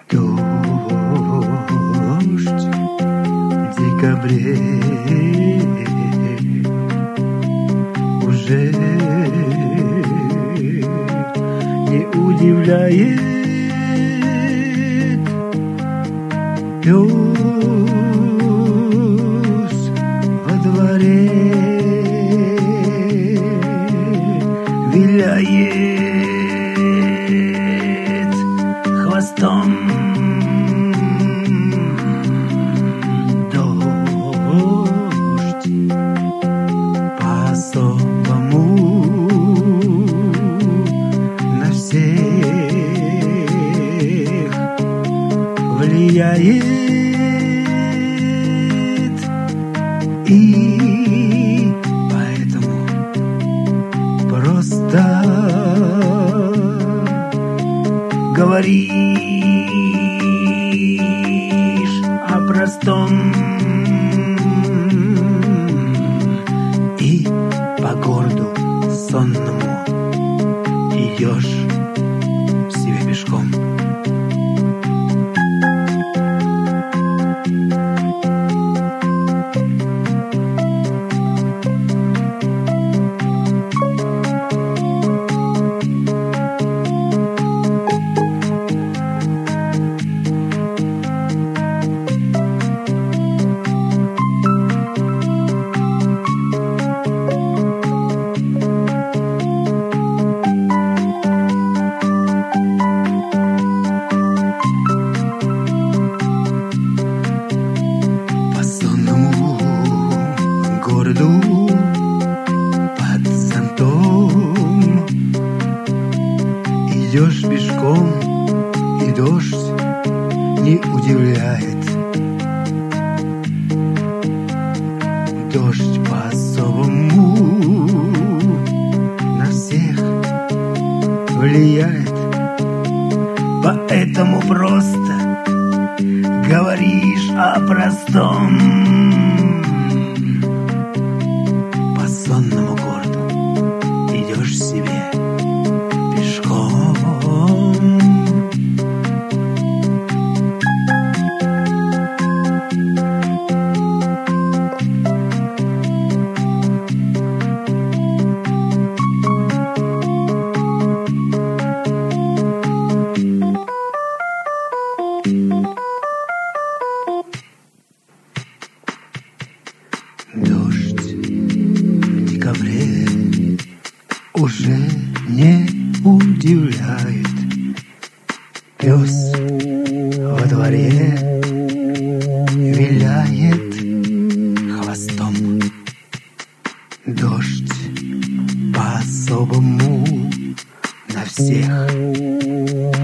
Дождь в декабре уже не удивляет. Пес во дворе виляет хвостом. Дождь по-особому на всех влияет. И поэтому просто говоришь о простом, и по городу сонному идешь себе пешком. Городу под зонтом идешь пешком, и дождь не удивляет. Дождь по-особому на всех влияет. Поэтому просто говоришь о простом. По сонному городу идешь себе пешком. Дождь в декабре уже не удивляет. Пес во дворе виляет хвостом. Дождь по-особому на всех